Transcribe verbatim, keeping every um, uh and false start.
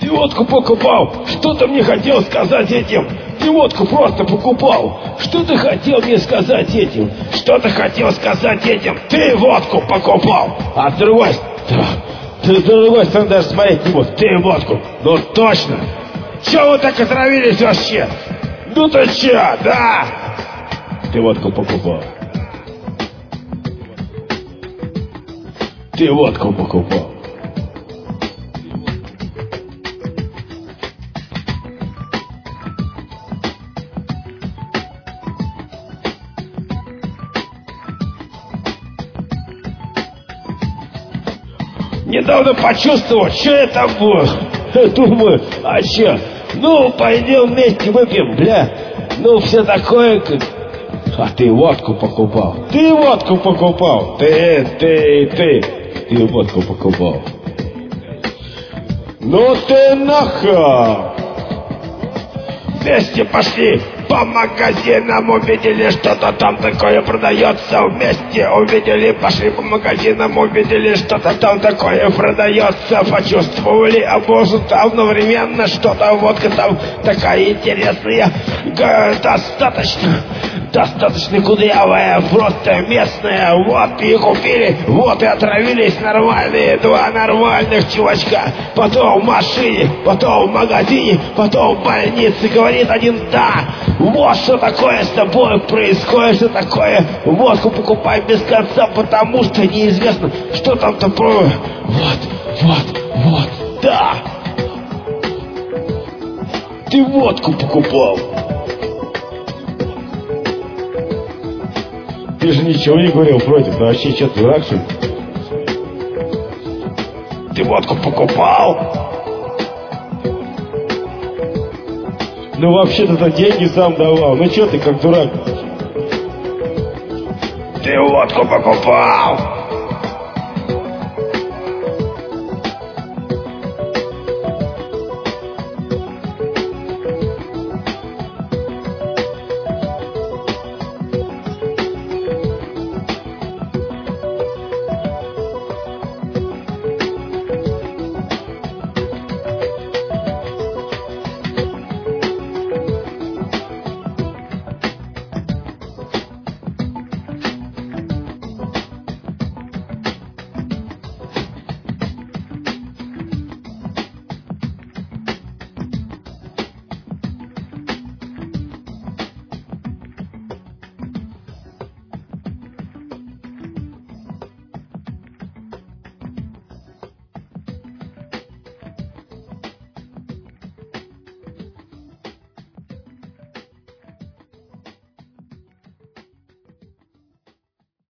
Ты водку покупал. Что ты мне хотел сказать этим? Ты водку просто покупал. Что ты хотел мне сказать этим? Что ты хотел сказать этим? Ты водку покупал. А с другой стороны, ты с другой стороны даже смотреть не можешь. Ты водку. Ну точно. Че вы так отравились вообще? Ну ты че, да? Ты водку покупал. Ты водку покупал. Недавно почувствовал, что это было. Думаю, а че? Ну, пойдем вместе выпьем, бля. Ну, все такое, как... А ты водку покупал. Ты водку покупал. Ты, ты, ты. Ты водку покупал. Ну ты нахуй. Вместе пошли по магазинам, увидели, что-то там такое продается. Вместе увидели, пошли по магазинам, увидели, что-то там такое продается. Почувствовали, а может одновременно что-то водка там такая интересная. Достаточно, достаточно кудрявая, просто местная. Вот и купили, вот и отравились нормальные, два нормальных чувачка. Потом в машине, потом в магазине, потом в больнице. Говорит один: да, вот что такое с тобой происходит, что такое. Водку покупай без конца, потому что неизвестно, что там такое. Вот, вот, вот, да. Ты водку покупал. Ты же ничего не говорил против, ты вообще что, дурак, что ли? Ты водку покупал? Ну вообще-то деньги сам давал, ну что ты как дурак? Ты водку покупал?